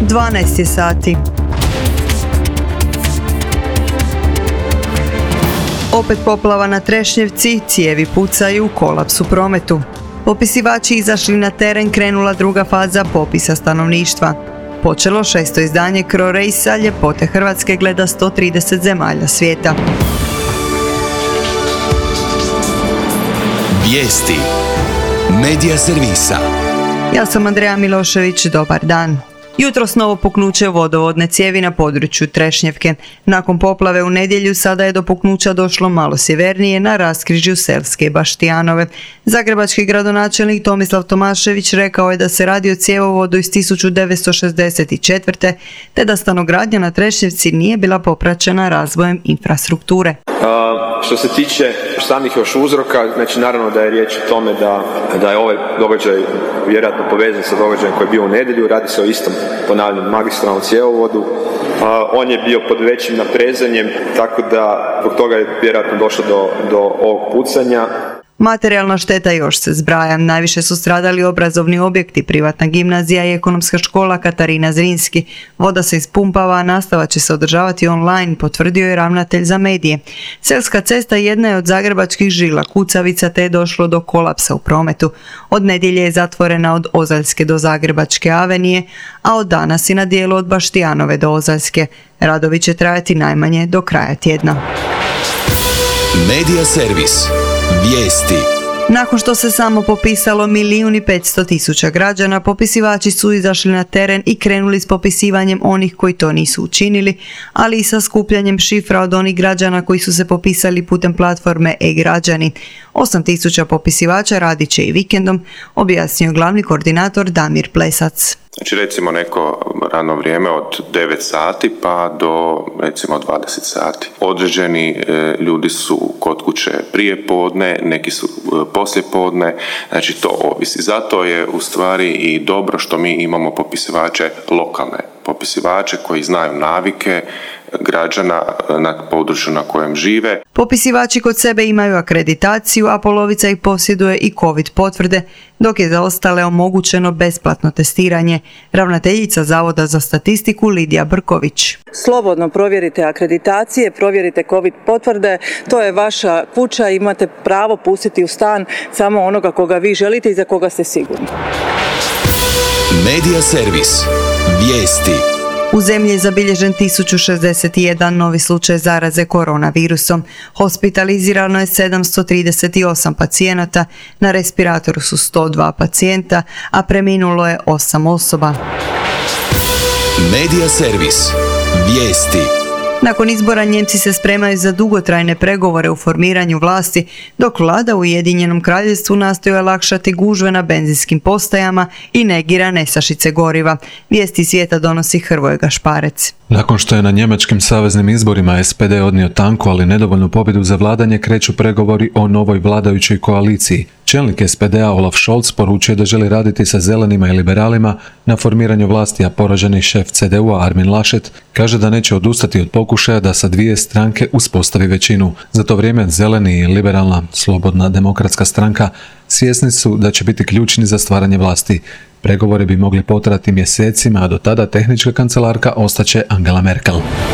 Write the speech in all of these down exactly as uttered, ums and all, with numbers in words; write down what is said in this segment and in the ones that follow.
dvanaest je sati. Opet poplava na Trešnjevci, cijevi pucaju, kolaps u prometu. Popisivači izašli na teren, krenula druga faza popisa stanovništva. Počelo šesto izdanje Cro-Racea, ljepote Hrvatske gleda sto trideset zemalja svijeta. Vijesti Medija servisa. Ja sam Andreja Milošević, dobar dan. Jutros novo puknuće vodovodne cijevi na području Trešnjevke. Nakon poplave u nedjelju sada je do puknuća došlo malo sjevernije na raskrižju Selske i Baštijanove. Zagrebački gradonačelnik Tomislav Tomašević rekao je da se radi o cjevovodu iz tisuću devetsto šezdeset četvrte. te da stanogradnja na Trešnjevci nije bila popraćena razvojem infrastrukture. Uh, što se tiče samih još uzroka, znači naravno da je riječ o tome da, da je ovaj događaj vjerojatno povezan sa događajem koji je bio u nedjelju. Radi se o istom, ponavljam, magistralnom cjevovodu. Uh, on je bio pod većim naprezanjem, tako da zbog toga je vjerojatno došlo do, do ovog pucanja. Materijalna šteta još se zbraja. Najviše su stradali obrazovni objekti, privatna gimnazija i ekonomska škola Katarina Zrinski. Voda se ispumpava, a nastava će se održavati online, potvrdio je ravnatelj za medije. Selska cesta jedna je od zagrebačkih žila kucavica, te je došlo do kolapsa u prometu. Od nedjelje je zatvorena od Ozaljske do Zagrebačke avenije, a od danas i na dijelu od Baštijanove do Ozaljske. Radovi će trajati najmanje do kraja tjedna. Medija servis. Vijesti. Nakon što se samo popisalo milijun i petsto tisuća građana, popisivači su izašli na teren i krenuli s popisivanjem onih koji to nisu učinili, ali i sa skupljanjem šifra od onih građana koji su se popisali putem platforme e-građani. osam tisuća popisivača radit će i vikendom, objasnio glavni koordinator Damir Plesac. Znači recimo neko radno vrijeme od devet sati pa do recimo dvadeset sati. Određeni e, ljudi su kod kuće prije podne, neki su e, poslije podne, znači to ovisi. Zato je u stvari i dobro što mi imamo popisivače lokalne, popisivače koji znaju navike građana na području na kojem žive. Popisivači kod sebe imaju akreditaciju, a polovica ih posjeduje i COVID potvrde, dok je za ostale omogućeno besplatno testiranje. Ravnateljica Zavoda za statistiku Lidija Brković. Slobodno provjerite akreditacije, provjerite COVID potvrde, to je vaša kuća, imate pravo pustiti u stan samo onoga koga vi želite i za koga ste sigurni. Medija servis. Vijesti. U zemlji je zabilježen tisuću šezdeset jedan novi slučaj zaraze koronavirusom. Hospitalizirano je sedamsto trideset osam pacijenata, na respiratoru su sto dva pacijenta, a preminulo je osam osoba. Medija servis. Vijesti. Nakon izbora Njemci se spremaju za dugotrajne pregovore u formiranju vlasti, dok vlada u Ujedinjenom Kraljevstvu nastoji olakšati gužve na benzinskim postajama i negira nestašice goriva. Vijesti svijeta donosi Hrvoje Gašparec. Nakon što je na njemačkim saveznim izborima es pe de odnio tanku, ali nedovoljnu pobjedu za vladanje, kreću pregovori o novoj vladajućoj koaliciji. Čelnik es pe de-a Olaf Scholz poručuje da želi raditi sa zelenima i liberalima na formiranju vlasti, a poraženi šef ce de u-a Armin Laschet kaže da neće odustati od pokušaja da sa dvije stranke uspostavi većinu. Za to vrijeme zeleni i liberalna slobodna demokratska stranka svjesni su da će biti ključni za stvaranje vlasti. Pregovori bi mogli potrajati mjesecima, a do tada tehnička kancelarka ostaće Angela Merkel.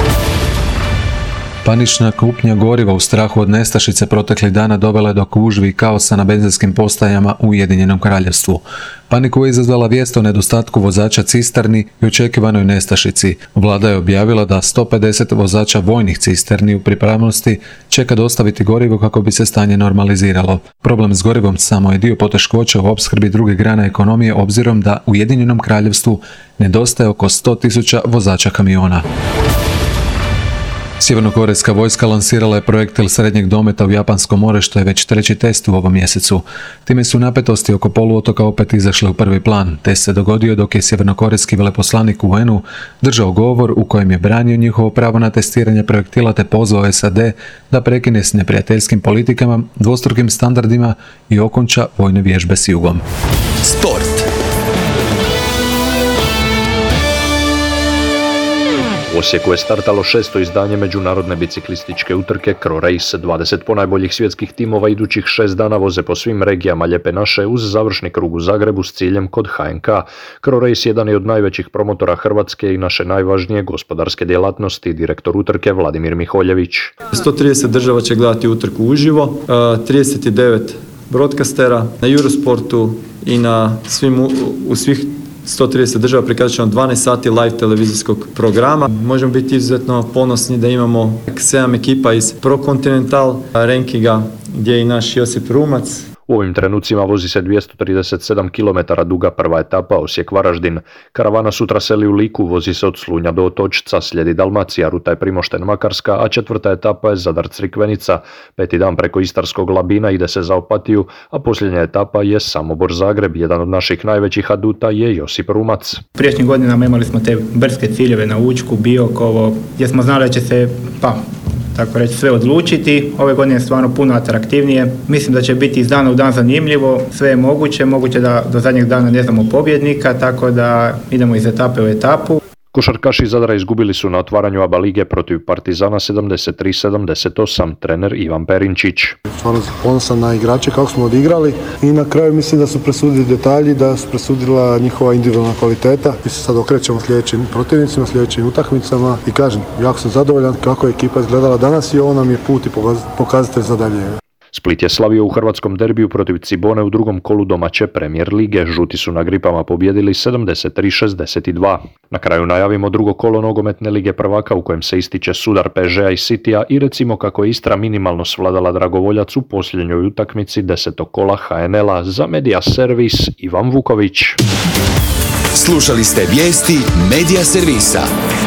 Panična kupnja goriva u strahu od nestašice proteklih dana dovela je do gužvi i kaosa na benzinskim postajama u Ujedinjenom Kraljevstvu. Paniku je izazvala vijest o nedostatku vozača cisterni i očekivanoj nestašici. Vlada je objavila da sto pedeset vozača vojnih cisterni u pripravnosti čeka dostaviti gorivo kako bi se stanje normaliziralo. Problem s gorivom samo je dio poteškoća u opskrbi druge grane ekonomije, obzirom da u Ujedinjenom Kraljevstvu nedostaje oko sto tisuća vozača kamiona. Sjevernokorejska vojska lansirala je projektil srednjeg dometa u Japansko more, što je već treći test u ovom mjesecu. Time su napetosti oko poluotoka opet izašle u prvi plan. Test se dogodio dok je sjevernokorejski veleposlanik u u en u držao govor u kojem je branio njihovo pravo na testiranje projektila te pozvao es a de da prekine s neprijateljskim politikama, dvostrukim standardima i okonča vojne vježbe s jugom. Sport. U Osijeku je startalo šesto izdanje međunarodne biciklističke utrke CroRace. dvadeset ponajboljih svjetskih timova idućih šest dana voze po svim regijama Lijepe naše uz završni krug u Zagrebu s ciljem kod H N K. CroRace jedan je od najvećih promotora Hrvatske i naše najvažnije gospodarske djelatnosti, direktor utrke Vladimir Miholjević. sto trideset država će gledati utrku uživo, trideset devet broadcastera na Eurosportu i na svim, u svih sto trideset država prikazat ćemo dvanaest sati live televizijskog programa. Možemo biti izuzetno ponosni da imamo sedam ekipa iz Pro Continental rankinga gdje je i naš Josip Rumac. U ovim trenucima vozi se dvjesto trideset sedam kilometara duga prva etapa Osijek-Varaždin. Karavana sutra seli u Liku, vozi se od Slunja do Otočca, slijedi Dalmacija, ruta je Primošten-Makarska, a četvrta etapa je Zadar-Crikvenica. Peti dan preko Istarskog Labina ide se za Opatiju, a posljednja etapa je Samobor-Zagreb. Jedan od naših najvećih aduta je Josip Rumac. Prijašnjim godinama imali smo te brdske ciljeve na Učku, Biokovo, gdje smo znali da će se, pa, tako reći, sve odlučiti. Ove godine je stvarno puno atraktivnije. Mislim da će biti iz dana u dan zanimljivo. Sve je moguće. Moguće da do zadnjeg dana ne znamo pobjednika, tako da idemo iz etape u etapu. Košarkaši Zadra izgubili su na otvaranju A B A lige protiv Partizana sedamdeset tri sedamdeset osam, trener Ivan Perinčić. Stvarno sam ponosan na igrače kako smo odigrali i na kraju mislim da su presudili detalji, da su presudila njihova individualna kvaliteta. Mi se sad okrećemo sljedećim protivnicima, sljedećim utakmicama i kažem, jako sam zadovoljan kako je ekipa izgledala danas i ovo nam je put i pokazatelj za dalje. Split je slavio u hrvatskom derbiju protiv Cibone u drugom kolu domaće Premier lige. Žuti su na Gripama pobjedili sedamdeset tri šezdeset dva. Na kraju najavimo drugo kolo nogometne lige prvaka u kojem se ističe sudar P Ž A i Citya i recimo kako je Istra minimalno svladala Dragovoljac u posljednjoj utakmici desetog kola H N L-a. Za Media Servis Ivan Vuković. Slušali ste vijesti Media Servisa.